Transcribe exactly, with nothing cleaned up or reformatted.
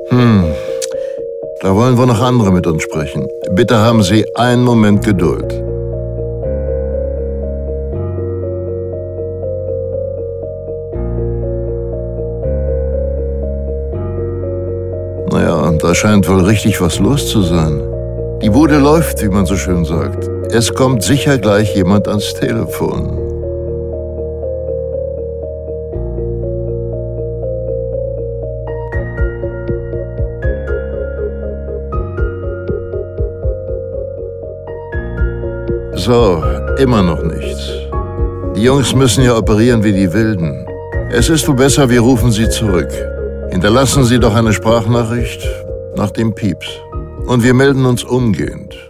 Hm, da wollen wohl noch andere mit uns sprechen. Bitte haben Sie einen Moment Geduld. Naja, da scheint wohl richtig was los zu sein. Die Bude läuft, wie man so schön sagt. Es kommt sicher gleich jemand ans Telefon. So, immer noch nichts. Die Jungs müssen ja operieren wie die Wilden. Es ist wohl besser, wir rufen sie zurück. Hinterlassen Sie doch eine Sprachnachricht nach dem Pieps. Und wir melden uns umgehend.